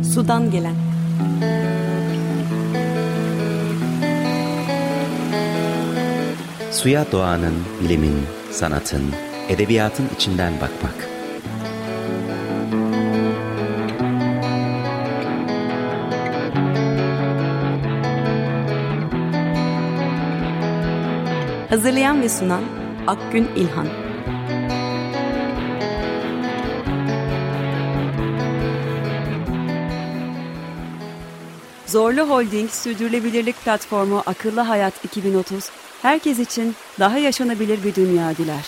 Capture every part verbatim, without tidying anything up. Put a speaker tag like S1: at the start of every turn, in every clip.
S1: Sudan gelen.
S2: Suya doğanın, bilimin, sanatın, edebiyatın içinden bakmak.
S1: Hazırlayan ve sunan Akgün İlhan. Zorlu Holding Sürdürülebilirlik Platformu Akıllı Hayat iki bin otuz, herkes için daha yaşanabilir bir dünya diler.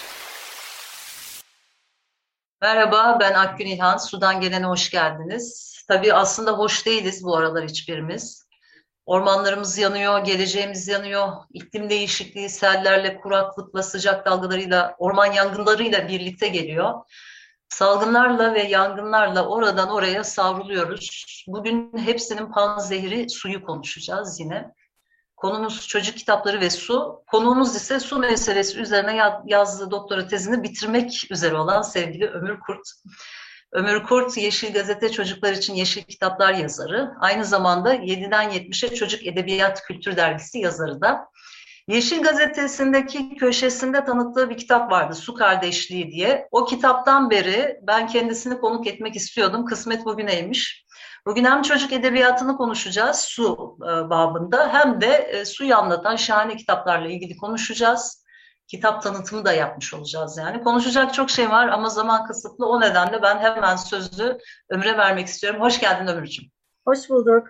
S3: Merhaba, ben Akgün İlhan. Sudan gelene hoş geldiniz. Tabii aslında hoş değiliz bu aralar hiçbirimiz. Ormanlarımız yanıyor, geleceğimiz yanıyor. İklim değişikliği sellerle, kuraklıkla, sıcak dalgalarıyla, orman yangınlarıyla birlikte geliyor. Salgınlarla ve yangınlarla oradan oraya savruluyoruz. Bugün hepsinin panzehiri suyu konuşacağız yine. Konumuz çocuk kitapları ve su. Konuğumuz ise su meselesi üzerine yazdığı doktora tezini bitirmek üzere olan sevgili Ömür Kurt. Ömür Kurt, Yeşil Gazete Çocuklar için Yeşil Kitaplar yazarı. Aynı zamanda yediden yetmişe Çocuk Edebiyat Kültür Dergisi yazarı da. Yeşil Gazetesi'ndeki köşesinde tanıttığı bir kitap vardı, Su Kardeşliği diye. O kitaptan beri ben kendisini konuk etmek istiyordum. Kısmet bugüneymiş. Bugün hem çocuk edebiyatını konuşacağız su e, babında, hem de e, suyu anlatan şahane kitaplarla ilgili konuşacağız. Kitap tanıtımı da yapmış olacağız yani. Konuşacak çok şey var ama zaman kısıtlı. O nedenle ben hemen sözü Ömür'e vermek istiyorum. Hoş geldin Ömür'cüğüm.
S4: Hoş bulduk.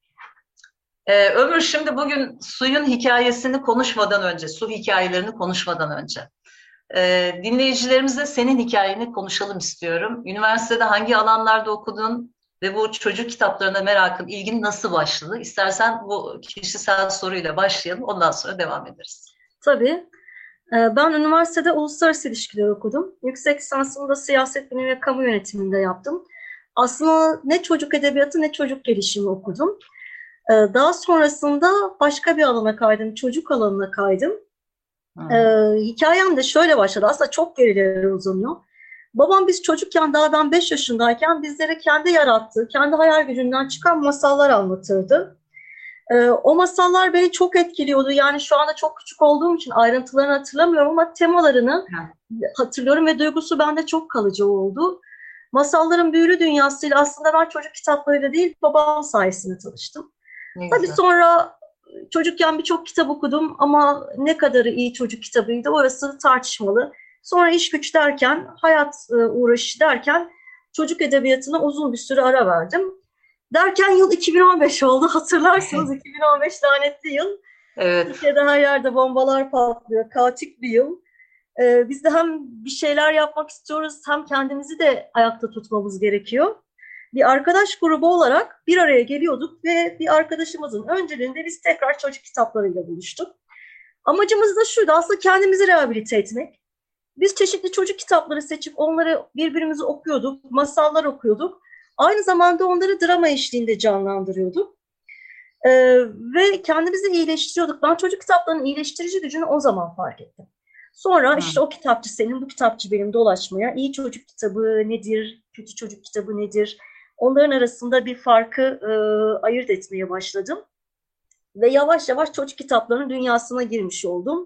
S3: Ee, Ömür, şimdi bugün suyun hikayesini konuşmadan önce, su hikayelerini konuşmadan önce e, dinleyicilerimizle senin hikayeni konuşalım istiyorum. Üniversitede hangi alanlarda okudun ve bu çocuk kitaplarına merakın, ilgin nasıl başladı? İstersen bu kişisel soruyla başlayalım, ondan sonra devam ederiz.
S4: Tabii. Ben üniversitede uluslararası ilişkiler okudum. Yüksek lisansımı da siyaset bilimi ve kamu yönetiminde yaptım. Aslında ne çocuk edebiyatı ne çocuk gelişimi okudum. Daha sonrasında başka bir alana kaydım, çocuk alanına kaydım. Hmm. Ee, hikayem de şöyle başladı, aslında çok gerilere uzanıyor. Babam biz çocukken, daha ben beş yaşındayken bizlere kendi yarattığı, kendi hayal gücünden çıkan masallar anlatırdı. Ee, o masallar beni çok etkiliyordu. Yani şu anda çok küçük olduğum için ayrıntılarını hatırlamıyorum ama temalarını hmm. hatırlıyorum ve duygusu bende çok kalıcı oldu. Masalların büyülü dünyasıyla aslında ben çocuk kitaplarıyla değil, babam sayesinde tanıştım. Ne Tabii güzel. Sonra çocukken birçok kitap okudum ama ne kadarı iyi çocuk kitabıydı orası tartışmalı. Sonra iş güç derken, hayat uğraşı derken çocuk edebiyatına uzun bir süre ara verdim. Derken yıl iki bin on beş oldu. Hatırlarsınız iki bin on beş lanetli yıl. Evet. Türkiye'de her yerde bombalar patlıyor. Kaotik bir yıl. Ee, biz de hem bir şeyler yapmak istiyoruz hem kendimizi de ayakta tutmamız gerekiyor. Bir arkadaş grubu olarak bir araya geliyorduk ve bir arkadaşımızın öncülüğünde biz tekrar çocuk kitaplarıyla buluştuk. Amacımız da şuydu, aslında kendimizi rehabilite etmek. Biz çeşitli çocuk kitapları seçip onları birbirimize okuyorduk, masallar okuyorduk. Aynı zamanda onları drama eşliğinde canlandırıyorduk. Ee, ve kendimizi iyileştiriyorduk. Ben çocuk kitaplarının iyileştirici gücünü o zaman fark ettim. Sonra işte o kitapçı senin, bu kitapçı benim dolaşmaya, iyi çocuk kitabı nedir, kötü çocuk kitabı nedir? Onların arasında bir farkı e, ayırt etmeye başladım. Ve yavaş yavaş çocuk kitaplarının dünyasına girmiş oldum.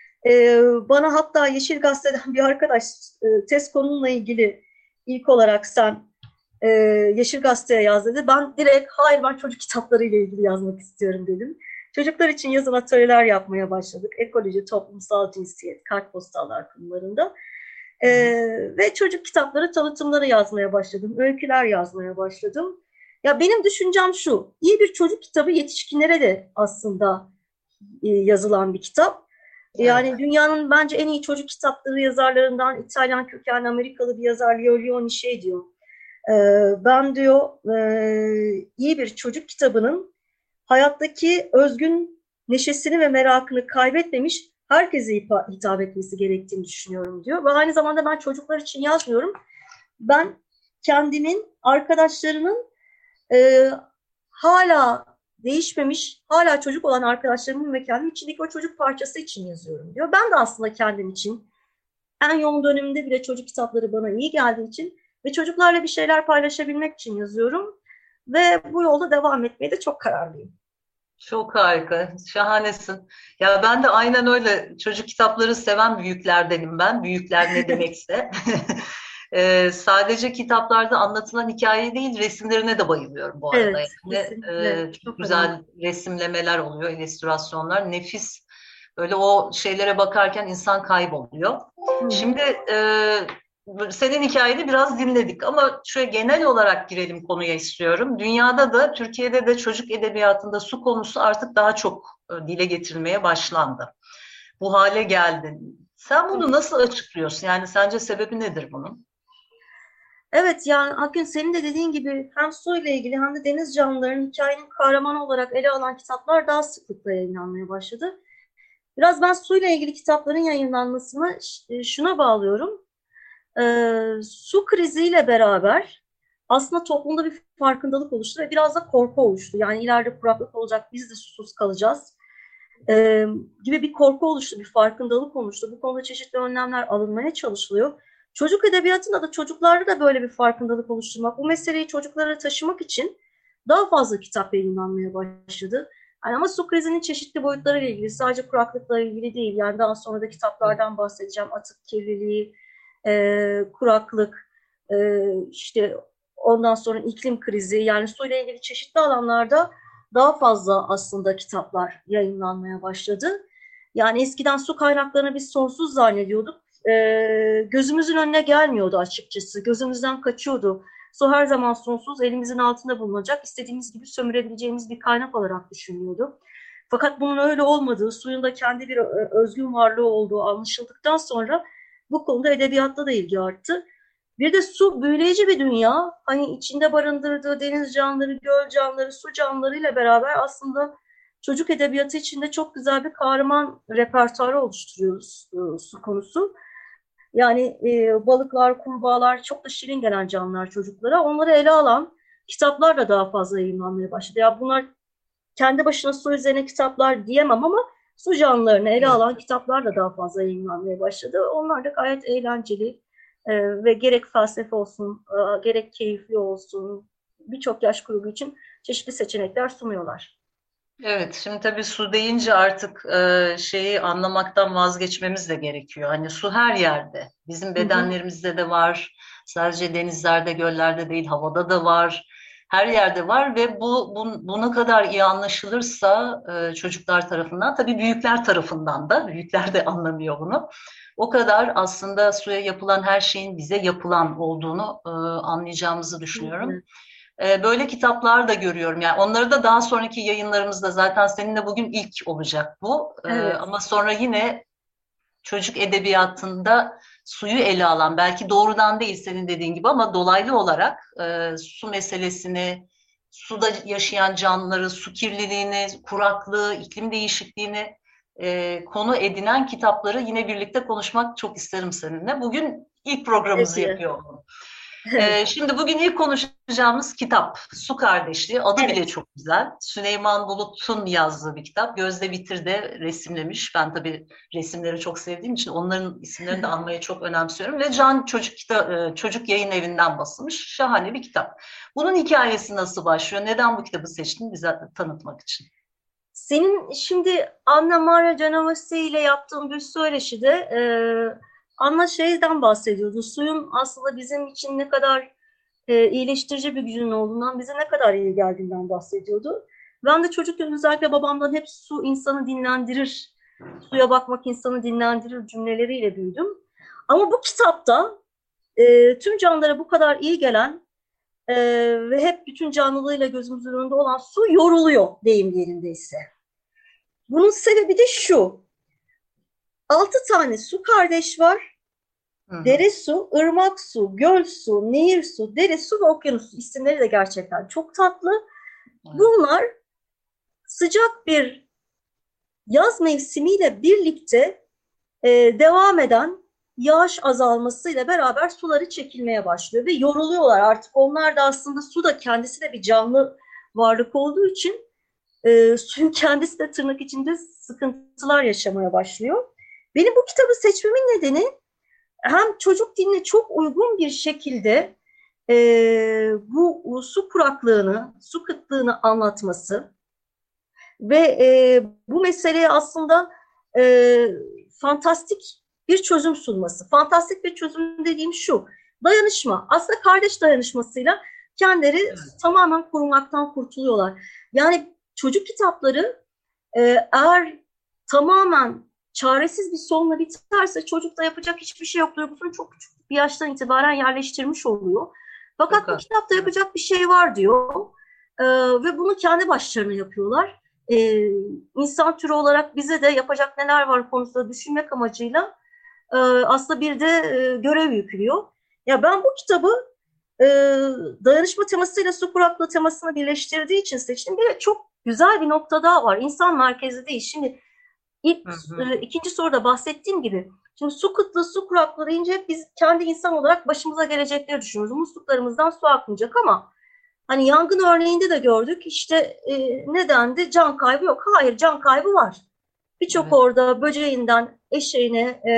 S4: E, bana hatta Yeşil Gazete'den bir arkadaş e, tez konumla ilgili ilk olarak sen e, Yeşil Gazete'ye yaz dedi. Ben direkt hayır, ben çocuk kitaplarıyla ilgili yazmak istiyorum dedim. Çocuklar için yazın atölyeler yapmaya başladık. Ekoloji, toplumsal cinsiyet, kartpostallar konularında. Ee, ve çocuk kitapları tanıtımları yazmaya başladım. Öyküler yazmaya başladım. Ya benim düşüncem şu, iyi bir çocuk kitabı yetişkinlere de aslında e, yazılan bir kitap. Yani evet. Dünyanın bence en iyi çocuk kitapları yazarlarından İtalyan kökenli Amerikalı bir yazar Leo Lionni şey diyor. E, ben diyor e, iyi bir çocuk kitabının hayattaki özgün neşesini ve merakını kaybetmemiş herkese hitap etmesi gerektiğini düşünüyorum diyor. Ve aynı zamanda ben çocuklar için yazmıyorum. Ben kendimin, arkadaşlarının e, hala değişmemiş, hala çocuk olan arkadaşlarımın ve kendim içindeki o çocuk parçası için yazıyorum diyor. Ben de aslında kendim için en yoğun döneminde bile çocuk kitapları bana iyi geldiği için ve çocuklarla bir şeyler paylaşabilmek için yazıyorum. ve bu yolda devam etmeye de çok kararlıyım.
S3: Çok harika, şahanesin. Ya ben de aynen öyle çocuk kitapları seven büyüklerdenim ben. Büyükler ne demekse. Ee, sadece kitaplarda anlatılan hikaye değil, resimlerine de bayılıyorum bu arada.
S4: Evet,
S3: Yani,
S4: kesinlikle.
S3: e, çok
S4: Çok önemli.
S3: güzel resimlemeler oluyor, illüstrasyonlar, nefis. Böyle o şeylere bakarken insan kayboluyor.
S4: Hı hı.
S3: Şimdi e, senin hikayeni biraz dinledik ama şöyle genel olarak girelim konuya istiyorum. Dünyada da Türkiye'de de çocuk edebiyatında su konusu artık daha çok e, dile getirilmeye başlandı. Bu hale geldi. Sen bunu nasıl açıklıyorsun? Yani sence sebebi nedir bunun?
S4: Evet, yani Akgün, senin de dediğin gibi hem su ile ilgili hem de deniz canlılarının hikayenin kahramanı olarak ele alan kitaplar daha sıklıkla yayınlanmaya başladı. Biraz ben su ile ilgili kitapların yayınlanmasını ş- şuna bağlıyorum. Ee, su kriziyle beraber aslında toplumda bir farkındalık oluştu ve biraz da korku oluştu. Yani ileride kuraklık olacak, biz de susuz kalacağız ee, gibi bir korku oluştu, bir farkındalık oluştu. Bu konuda çeşitli önlemler alınmaya çalışılıyor. Çocuk edebiyatında da çocuklarda da böyle bir farkındalık oluşturmak, bu meseleyi çocuklara taşımak için daha fazla kitap yayınlanmaya başladı. Yani ama su krizinin çeşitli boyutlarıyla ilgili, sadece kuraklıkla ilgili değil. Yani daha sonra da kitaplardan bahsedeceğim. Atık kirliliği, e, kuraklık, e, işte ondan sonra iklim krizi, yani suyla ilgili çeşitli alanlarda daha fazla aslında kitaplar yayınlanmaya başladı. Yani eskiden su kaynaklarını biz sonsuz zannediyorduk. E, gözümüzün önüne gelmiyordu açıkçası. Gözümüzden kaçıyordu. Su her zaman sonsuz, elimizin altında bulunacak, istediğimiz gibi sömürebileceğimiz bir kaynak olarak düşünülüyordu. Fakat bunun öyle olmadığı, suyun da kendi bir özgün varlığı olduğu anlaşıldıktan sonra bu konuda edebiyatta da ilgi arttı. Bir de su büyüleyici bir dünya. Hani içinde barındırdığı deniz canlıları, göl canlıları, su canlılarıyla beraber aslında çocuk edebiyatı içinde çok güzel bir kahraman repertuarı oluşturuyoruz e, su konusu. Yani e, balıklar, kurbağalar çok da şirin gelen canlılar çocuklara. Onları ele alan kitaplar da daha fazla yayınlanmaya başladı. Ya bunlar kendi başına su üzerine kitaplar diyemem ama su canlılarını ele
S3: Evet.
S4: alan kitaplar da daha fazla yayınlanmaya başladı. Onlar da gayet eğlenceli e, ve gerek felsefe olsun, e, gerek keyifli olsun, birçok yaş grubu için çeşitli seçenekler sunuyorlar.
S3: Evet, şimdi tabii su deyince artık e, şeyi anlamaktan vazgeçmemiz de gerekiyor. Hani su her yerde. Bizim
S4: Hı hı.
S3: bedenlerimizde de var. Sadece denizlerde, göllerde değil, havada da var. Her yerde var ve bu, bu, bu ne kadar iyi anlaşılırsa e, çocuklar tarafından, tabii büyükler tarafından da, büyükler de anlamıyor bunu. O kadar aslında suya yapılan her şeyin bize yapılan olduğunu e, anlayacağımızı düşünüyorum.
S4: Kesinlikle.
S3: Ee, Böyle kitaplar da görüyorum. Yani onları da daha sonraki yayınlarımızda zaten seninle bugün ilk olacak bu. Ee,
S4: Evet.
S3: ama sonra yine çocuk edebiyatında suyu ele alan, belki doğrudan değil senin dediğin gibi ama dolaylı olarak e, su meselesini, suda yaşayan canlıları, su kirliliğini, kuraklığı, iklim değişikliğini e, konu edinen kitapları yine birlikte konuşmak çok isterim seninle. Bugün ilk programımızı
S4: Zevkle.
S3: yapıyor.
S4: Evet.
S3: Ee, şimdi bugün ilk konuşacağımız kitap Su Kardeşliği. Adı bile
S4: Evet.
S3: çok güzel. Süleyman Bulut'un yazdığı bir kitap. Gözde Bitir de resimlemiş. Ben tabii resimleri çok sevdiğim için onların isimlerini de anmayı çok önemsiyorum. Ve Can Çocuk, Kita- Çocuk Yayın Evi'nden basılmış. Şahane bir kitap. Bunun hikayesi nasıl başlıyor? Neden bu kitabı seçtin bize tanıtmak için?
S4: Senin şimdi Anna Mara Genovese ile yaptığın bir söyleşide e, Anna şeyden bahsediyordu. Suyun aslında bizim için ne kadar e, iyileştirici bir gücünün olduğundan, bize ne kadar iyi geldiğinden bahsediyordu. Ben de çocukken özellikle babamdan hep su insanı dinlendirir, suya bakmak insanı dinlendirir cümleleriyle büyüdüm. Ama bu kitapta e, tüm canlılara bu kadar iyi gelen e, ve hep bütün canlılığıyla gözümüzün önünde olan su yoruluyor deyim yerindeyse. Bunun sebebi de şu. Altı tane su kardeş var.
S3: Hı hı.
S4: Dere su, ırmak su, göl su, nehir su, dere su ve okyanus su. İsimleri de gerçekten çok tatlı.
S3: Evet.
S4: Bunlar sıcak bir yaz mevsimiyle birlikte e, devam eden yağış azalmasıyla beraber suları çekilmeye başlıyor ve yoruluyorlar. Artık onlar da aslında, su da kendisi de bir canlı varlık olduğu için e, suyun kendisi de tırnak içinde sıkıntılar yaşamaya başlıyor. Benim bu kitabı seçmemin nedeni hem çocuk diline çok uygun bir şekilde e, bu su kuraklığını, su kıtlığını anlatması ve e, bu meseleye aslında e, fantastik bir çözüm sunması. Fantastik bir çözüm dediğim şu, dayanışma. Aslında kardeş dayanışmasıyla kendileri evet. tamamen korunmaktan kurtuluyorlar. Yani çocuk kitapları e, eğer tamamen çaresiz bir sonla biterse çocukta yapacak hiçbir şey yok. Duygusunu çok küçük bir yaştan itibaren yerleştirmiş oluyor. Fakat evet. bu kitapta yapacak bir şey var diyor e, ve bunu kendi başlarına yapıyorlar. E, insan türü olarak bize de yapacak neler var konusunda düşünmek amacıyla e, aslında bir de e, görev yüklüyor. Ya ben bu kitabı e, dayanışma temasıyla su kuraklığı temasını birleştirdiği için seçtim. Bir de çok güzel bir nokta daha var. İnsan merkezli değil. Şimdi ilk hı hı. E, ikinci soruda bahsettiğim gibi şimdi su kıtlığı, su kuraklığı deyince biz kendi insan olarak başımıza gelecekleri düşünüyoruz. Musluklarımızdan su akmayacak ama hani yangın örneğinde de gördük. İşte e, nedendi? Can kaybı yok. Hayır, can kaybı var. Birçok evet. orada böceğinden eşeğine, e,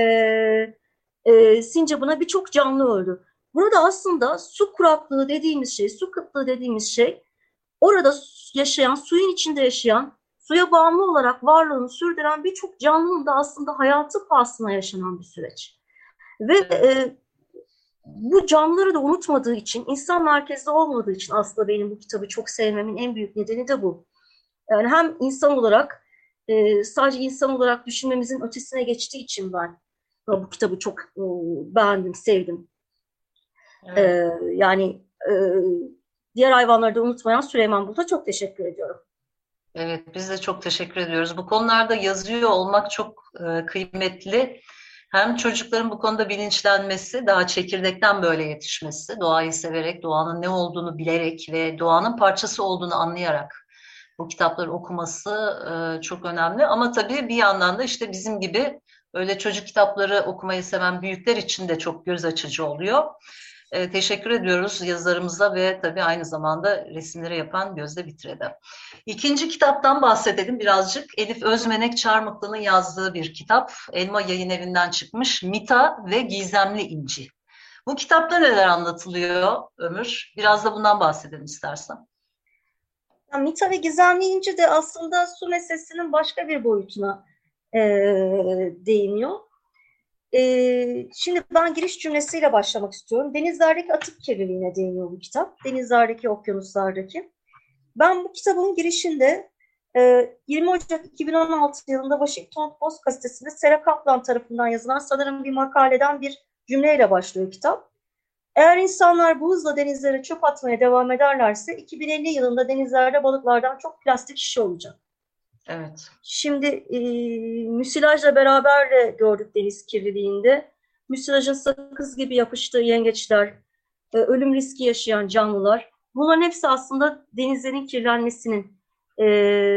S4: e, sincabına birçok canlı öldü. Burada aslında su kuraklığı dediğimiz şey, su kıtlığı dediğimiz şey orada yaşayan, suyun içinde yaşayan, suya bağımlı olarak varlığını sürdüren birçok canlının da aslında hayatı pahasına yaşanan bir süreç. Ve evet. e, bu canlıları da unutmadığı için, insan merkezli olmadığı için aslında benim bu kitabı çok sevmemin en büyük nedeni de bu. Yani hem insan olarak, e, sadece insan olarak düşünmemizin ötesine geçtiği için ben bu kitabı çok e, beğendim, sevdim. Evet. E, yani e, diğer hayvanları da unutmayan Süleyman Bulut'a çok teşekkür ediyorum.
S3: Evet, biz de çok teşekkür ediyoruz. Bu konularda yazıyor olmak çok e, kıymetli. Hem çocukların bu konuda bilinçlenmesi, daha çekirdekten böyle yetişmesi, doğayı severek, doğanın ne olduğunu bilerek ve doğanın parçası olduğunu anlayarak bu kitapları okuması e, çok önemli. Ama tabii bir yandan da işte bizim gibi öyle çocuk kitapları okumayı seven büyükler için de çok göz açıcı oluyor. E, teşekkür ediyoruz yazarımıza ve tabii aynı zamanda resimleri yapan Gözde Bitre'de. İkinci kitaptan bahsedelim birazcık. Elif Özmenek Çarmıklı'nın yazdığı bir kitap. Elma Yayınevi'nden çıkmış. Mita ve Gizemli İnci. Bu kitapta neler anlatılıyor Ömür? Biraz da bundan bahsedelim istersen.
S4: Yani Mita ve Gizemli İnci de aslında su meselesinin başka bir boyutuna e, değiniyor. Ee, şimdi ben giriş cümlesiyle başlamak istiyorum. Denizlerdeki atık kirliliğine değiniyor bu kitap. Denizlerdeki, okyanuslardaki. Ben bu kitabın girişinde e, yirmi Ocak iki bin on altı yılında Washington Post gazetesinde Sarah Kaplan tarafından yazılan sanırım bir makaleden bir cümleyle başlıyor kitap. Eğer insanlar bu hızla denizlere çöp atmaya devam ederlerse iki bin elli yılında denizlerde balıklardan çok plastik şişe olacak.
S3: Evet.
S4: Şimdi e, müsilajla beraber de gördük deniz kirliliğinde. Müsilajın sakız gibi yapıştığı yengeçler, e, ölüm riski yaşayan canlılar. Bunların hepsi aslında denizlerin kirlenmesinin e,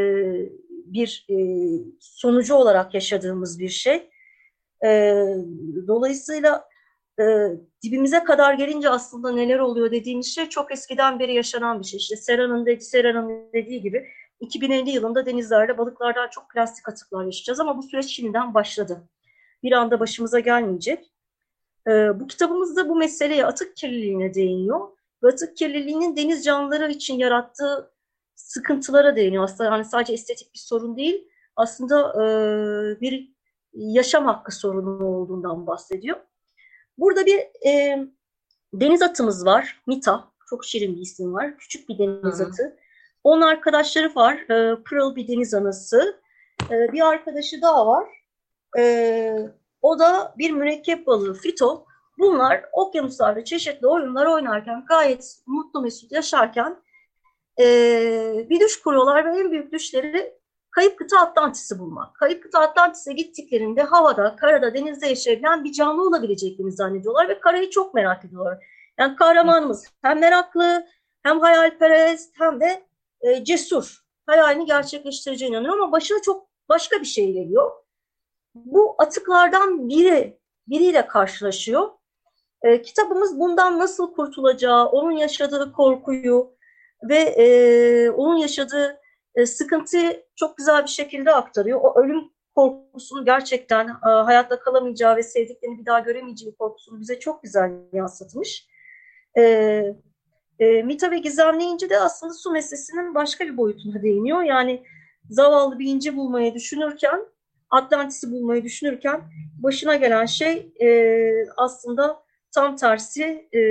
S4: bir e, sonucu olarak yaşadığımız bir şey. E, dolayısıyla e, dibimize kadar gelince aslında neler oluyor dediğimiz şey çok eskiden beri yaşanan bir şey. İşte Sera'nın dedi, Sera'nın dediği gibi iki bin elli yılında denizlerde balıklardan çok plastik atıklar yaşayacağız ama bu süreç şimdiden başladı. Bir anda başımıza gelmeyecek. Ee, bu kitabımızda bu meseleye, atık kirliliğine değiniyor. Ve atık kirliliğinin deniz canlıları için yarattığı sıkıntılara değiniyor. Aslında yani sadece estetik bir sorun değil, aslında e, bir yaşam hakkı sorunu olduğundan bahsediyor. Burada bir e, deniz atımız var, Mita. Çok şirin bir isim var. Küçük bir deniz Hı-hı. atı. Onun arkadaşları var. E, Pırıl bir deniz anası. E, bir arkadaşı daha var. E, o da bir mürekkep balığı Fito. Bunlar okyanuslarda çeşitli oyunlar oynarken gayet mutlu mesut yaşarken e, bir düş kuruyorlar ve en büyük düşleri kayıp kıta Atlantis'i bulmak. Kayıp kıta Atlantis'e gittiklerinde havada, karada, denizde yaşayabilen bir canlı olabileceklerini zannediyorlar ve karayı çok merak ediyorlar. Yani kahramanımız hem meraklı, hem hayalperest, hem de e, cesur. Hayalini gerçekleştireceğine inanıyor ama başına çok başka bir şey geliyor. Bu atıklardan biri, biriyle karşılaşıyor. E, kitabımız bundan nasıl kurtulacağı, onun yaşadığı korkuyu ve e, onun yaşadığı e, sıkıntıyı çok güzel bir şekilde aktarıyor. O ölüm korkusunu gerçekten e, hayatta kalamayacağı ve sevdiklerini bir daha göremeyeceği korkusunu bize çok güzel yansıtmış. E, e, Mita ve Gizemli İnci de aslında su meselesinin başka bir boyutuna değiniyor. Yani zavallı bir inci bulmayı düşünürken, Atlantis'i bulmayı düşünürken başına gelen şey e, aslında tam tersi e,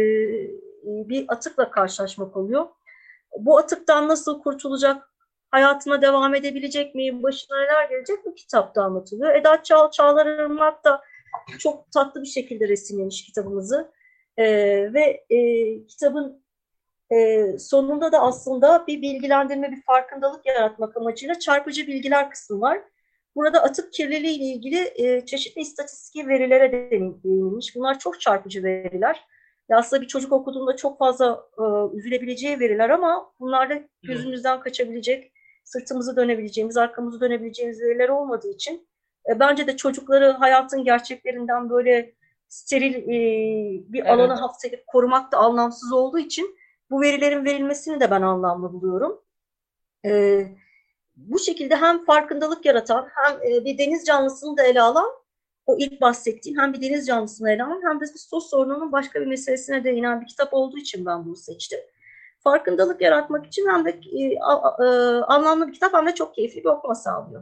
S4: bir atıkla karşılaşmak oluyor. Bu atıktan nasıl kurtulacak, hayatına devam edebilecek mi, başına neler gelecek bu kitapta anlatılıyor. Eda Çağ, Çağlar Irmak da çok tatlı bir şekilde resimlemiş kitabımızı. E, ve e, kitabın e, sonunda da aslında bir bilgilendirme, bir farkındalık yaratmak amacıyla çarpıcı bilgiler kısmı var. Burada atık kirliliği ile ilgili e, çeşitli istatistik verilere değinilmiş. Bunlar çok çarpıcı veriler. Ya aslında bir çocuk okuduğunda çok fazla e, üzülebileceği veriler ama bunlarda gözümüzden kaçabilecek, sırtımızı dönebileceğimiz, arkamızı dönebileceğimiz veriler olmadığı için e, bence de çocukları hayatın gerçeklerinden böyle steril e, bir
S3: Evet.
S4: alana hapsedip korumak da anlamsız olduğu için bu verilerin verilmesini de ben anlamlı buluyorum. E, Bu şekilde hem farkındalık yaratan hem e, bir deniz canlısını da ele alan, o ilk bahsettiğim hem bir deniz canlısını ele alan hem de bir sos sorununun başka bir meselesine değinen bir kitap olduğu için ben bunu seçtim. Farkındalık yaratmak için hem de e, a, e, anlamlı bir kitap hem de çok keyifli bir okuma sağlıyor.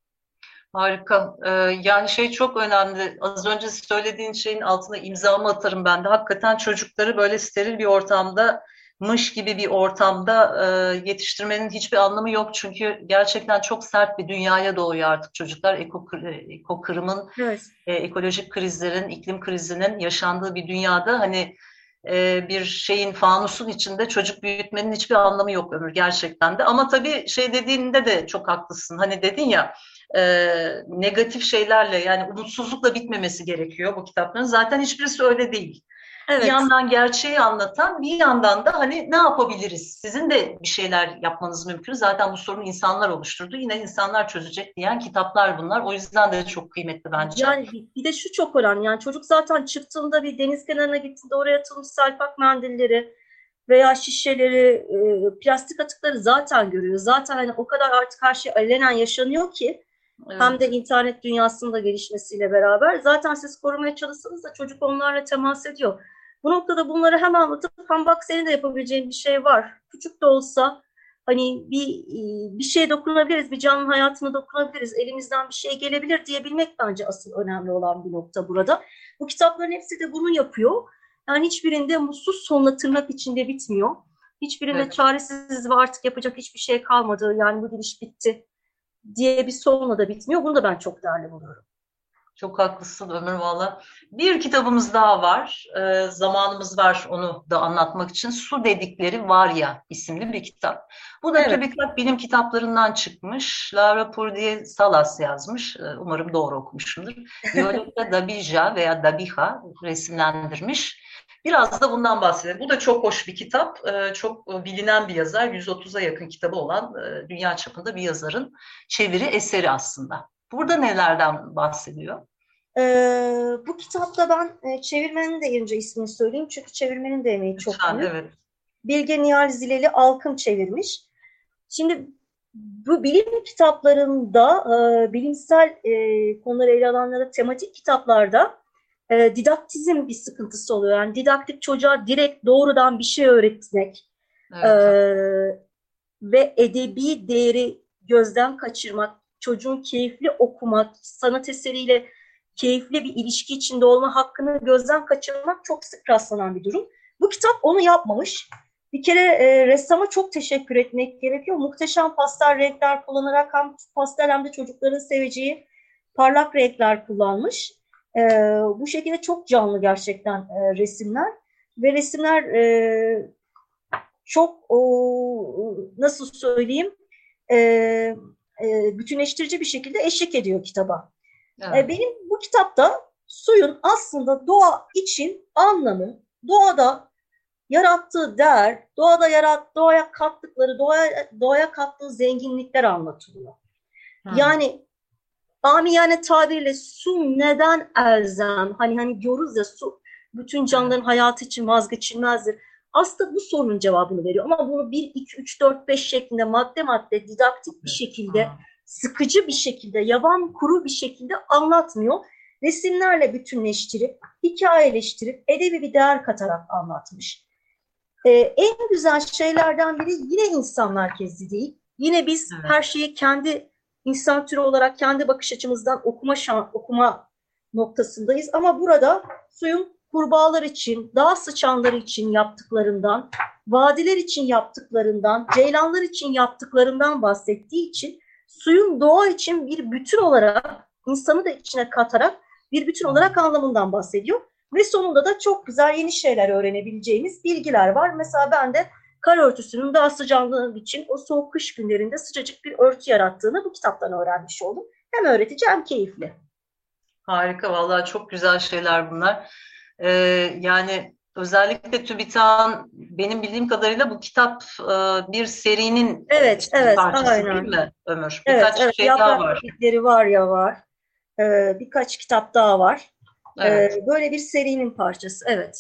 S3: Harika. Ee, yani şey çok önemli. Az önce söylediğin şeyin altına imzamı atarım ben de. Hakikaten çocukları böyle steril bir ortamda, mış gibi bir ortamda e, yetiştirmenin hiçbir anlamı yok. Çünkü gerçekten çok sert bir dünyaya doğuyor artık çocuklar. Eko, eko kırımın,
S4: Evet.
S3: e, ekolojik krizlerin, iklim krizinin yaşandığı bir dünyada hani e, bir şeyin fanusun içinde çocuk büyütmenin hiçbir anlamı yok Ömür gerçekten de. Ama tabii şey dediğinde de çok haklısın. Hani dedin ya e, negatif şeylerle yani umutsuzlukla bitmemesi gerekiyor bu kitapların. Zaten hiçbirisi öyle değil.
S4: Evet.
S3: Bir yandan gerçeği anlatan, bir yandan da hani ne yapabiliriz? Sizin de bir şeyler yapmanız mümkün. Zaten bu sorunu insanlar oluşturdu. Yine insanlar çözecek diyen kitaplar bunlar. O yüzden de çok kıymetli bence.
S4: Yani bir de şu çok önemli. Yani çocuk zaten çıktığında bir deniz kenarına gittiğinde oraya atılmış selpak mendilleri veya şişeleri, e, plastik atıkları zaten görüyor. Zaten hani o kadar artık her şey alenen yaşanıyor ki
S3: Evet.
S4: hem de internet dünyasının da gelişmesiyle beraber zaten siz korumaya çalışsanız da çocuk onlarla temas ediyor. Bu noktada bunları hem anlatıp hem bak senin de yapabileceğin bir şey var. Küçük de olsa hani bir bir şeye dokunabiliriz, bir canlının hayatına dokunabiliriz, elimizden bir şey gelebilir diyebilmek bence asıl önemli olan bir nokta burada. Bu kitapların hepsi de bunu yapıyor. Yani hiçbirinde mutsuz sonla tırnak içinde bitmiyor. Hiçbirinde
S3: Evet.
S4: çaresiz ve artık yapacak hiçbir şey kalmadı, yani bu gidiş bitti diye bir sonla da bitmiyor. Bunu da ben çok değerli buluyorum.
S3: Çok haklısın Ömür valla. Bir kitabımız daha var. Ee, zamanımız var onu da anlatmak için. Su Dedikleri Var Ya isimli bir kitap. Bu da
S4: Evet.
S3: TÜBİTAK bilim kitaplarından çıkmış. Laura Purdiye Salas yazmış. Ee, umarım doğru okumuşumdur. Violetta Dabija veya Dabiha resimlendirmiş. Biraz da bundan bahsedelim. Bu da çok hoş bir kitap. Ee, çok bilinen bir yazar. yüz otuza yakın kitabı olan e, dünya çapında bir yazarın çeviri eseri aslında. Burada nelerden bahsediyor?
S4: Ee, bu kitapta ben e, çevirmenin de önce ismini söyleyeyim. Çünkü çevirmenin de emeği çok
S3: Lütfen,
S4: büyük.
S3: evet.
S4: Bilge Nihal Zileli Alkım çevirmiş. Şimdi bu bilim kitaplarında, e, bilimsel e, konuları ele alanlarda, tematik kitaplarda e, didaktizm bir sıkıntısı oluyor. Yani didaktik çocuğa direkt doğrudan bir şey öğretmek
S3: Evet,
S4: e,
S3: çok-
S4: ve edebi değeri gözden kaçırmak, çocuğun keyifli okumak, sanat eseriyle keyifli bir ilişki içinde olma hakkını gözden kaçırmak çok sık rastlanan bir durum. Bu kitap onu yapmamış. Bir kere e, ressama çok teşekkür etmek gerekiyor. Muhteşem pastel renkler kullanarak hem pastel hem de çocukların seveceği parlak renkler kullanmış. E, bu şekilde çok canlı gerçekten e, resimler. Ve resimler e, çok o, nasıl söyleyeyim e, e, bütünleştirici bir şekilde eşlik ediyor kitaba.
S3: evet.
S4: E, benim bu kitapta suyun aslında doğa için anlamı, doğada yarattığı değer, doğada yarat, doğaya kattıkları, doğaya, doğaya kattığı zenginlikler anlatılıyor.
S3: Hı.
S4: Yani amiyane tabirle su neden elzem? Hani hani diyoruz ya, su bütün canlıların hayatı için vazgeçilmezdir. Aslında bu sorunun cevabını veriyor. Ama bunu bir, iki, üç, dört, beş şeklinde madde madde didaktik bir şekilde,
S3: Hı.
S4: sıkıcı bir şekilde, yavan kuru bir şekilde anlatmıyor. Resimlerle bütünleştirip, hikayeleştirip, edebi bir değer katarak anlatmış. Ee, en güzel şeylerden biri yine insan merkezli değil. Yine biz
S3: Evet.
S4: her şeyi kendi insan türü olarak kendi bakış açımızdan okuma şan, okuma noktasındayız. Ama burada suyun kurbağalar için, dağ sıçanları için yaptıklarından, vadiler için yaptıklarından, ceylanlar için yaptıklarından bahsettiği için suyun doğa için bir bütün olarak, insanı da içine katarak bir bütün olarak anlamından bahsediyor. Ve sonunda da çok güzel yeni şeyler öğrenebileceğimiz bilgiler var. Mesela ben de kar örtüsünün daha sıcaklığı için o soğuk kış günlerinde sıcacık bir örtü yarattığını bu kitaptan öğrenmiş oldum. Hem öğretici hem keyifli.
S3: Harika, vallahi çok güzel şeyler bunlar. Ee, yani özellikle TÜBİTAK'ın benim bildiğim kadarıyla bu kitap e, bir serinin
S4: Evet,
S3: bir
S4: evet,
S3: parçası
S4: aynen.
S3: değil mi Ömür?
S4: Evet,
S3: Birkaç
S4: evet.
S3: şey daha
S4: Yaprak
S3: var.
S4: Diktikleri var ya var. Ee, birkaç kitap daha var.
S3: Evet.
S4: Ee, böyle bir serinin parçası. Evet.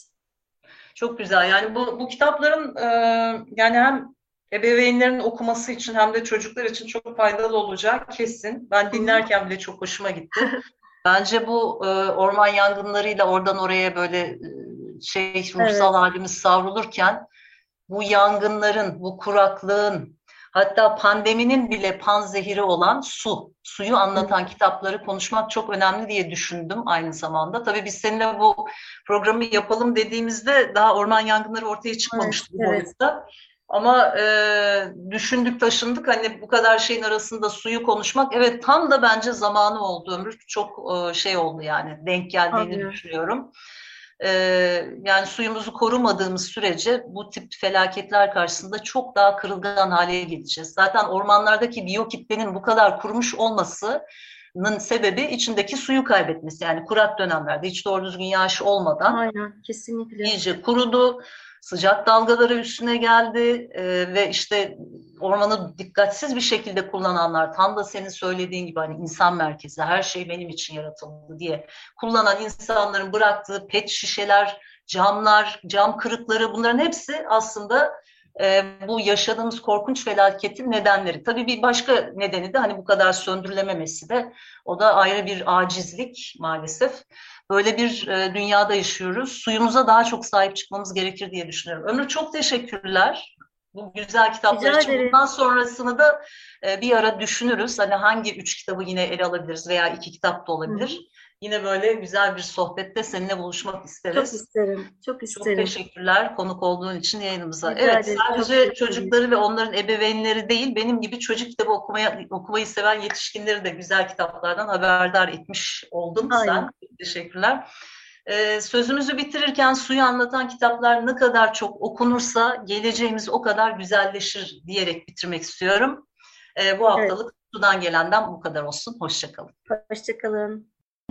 S3: Çok güzel. Yani bu bu kitapların e, yani hem ebeveynlerin okuması için hem de çocuklar için çok faydalı olacağı kesin. Ben dinlerken bile çok hoşuma gitti. Bence bu e, orman yangınlarıyla oradan oraya böyle e, şey ruhsal
S4: Evet.
S3: halimiz savrulurken bu yangınların, bu kuraklığın, hatta pandeminin bile panzehiri olan su, suyu anlatan kitapları konuşmak çok önemli diye düşündüm aynı zamanda. Tabii biz seninle bu programı yapalım dediğimizde daha orman yangınları ortaya çıkmamıştı bu
S4: Evet, evet.
S3: boyutta. Ama e, düşündük taşındık hani bu kadar şeyin arasında suyu konuşmak, evet tam da bence zamanı oldu Ömür. Çok e, şey oldu yani denk geldiğini
S4: Anlıyorum.
S3: düşünüyorum. E, yani suyumuzu korumadığımız sürece bu tip felaketler karşısında çok daha kırılgan hale geleceğiz. Zaten ormanlardaki biyokitlenin bu kadar kurumuş olmasının sebebi içindeki suyu kaybetmesi. Yani kurak dönemlerde hiç doğru düzgün yağış olmadan
S4: Aynen, kesinlikle.
S3: iyice kurudu. Sıcak dalgaları üstüne geldi e, ve işte ormanı dikkatsiz bir şekilde kullananlar, tam da senin söylediğin gibi hani insan merkezi, her şey benim için yaratıldı diye kullanan insanların bıraktığı pet şişeler, camlar, cam kırıkları, bunların hepsi aslında e, bu yaşadığımız korkunç felaketin nedenleri. Tabii bir başka nedeni de hani bu kadar söndürülememesi de, o da ayrı bir acizlik maalesef. Böyle bir e, dünyada yaşıyoruz. Suyumuza daha çok sahip çıkmamız gerekir diye düşünüyorum. Ömür, çok teşekkürler bu güzel kitaplar
S4: Rica
S3: için.
S4: ederim.
S3: Bundan sonrasını da e, bir ara düşünürüz. Hani hangi üç kitabı yine ele alabiliriz veya iki kitap da olabilir.
S4: Hı hı.
S3: Yine böyle güzel bir sohbette seninle buluşmak
S4: Çok
S3: isteriz.
S4: isterim. Çok
S3: Çok
S4: isterim.
S3: teşekkürler konuk olduğun için yayınımıza.
S4: Rica
S3: Evet,
S4: ederim. Çok
S3: sadece
S4: teşekkür ederim.
S3: çocukları ve onların ebeveynleri değil, benim gibi çocuk kitabı okumaya, okumayı seven yetişkinleri de güzel kitaplardan haberdar etmiş oldun
S4: Aynen.
S3: sen. Teşekkürler. Ee, sözümüzü bitirirken suyu anlatan kitaplar ne kadar çok okunursa geleceğimiz o kadar güzelleşir diyerek bitirmek istiyorum. Ee, bu
S4: Evet.
S3: haftalık Sudan Gelen'den bu kadar olsun. Hoşça kalın.
S4: Hoşçakalın.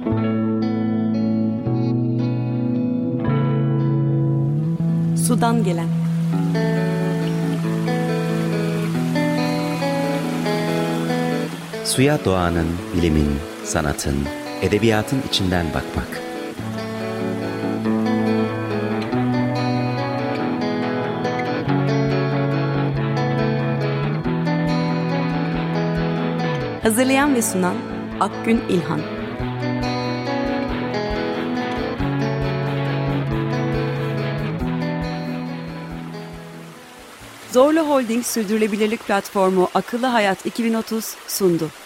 S1: Sudan gelen.
S2: Suya doğanın, bilimin, sanatın, edebiyatın içinden bakmak.
S1: Hazırlayan ve sunan Akgün İlhan. Zorlu Holding Sürdürülebilirlik Platformu Akıllı Hayat iki bin otuz sundu.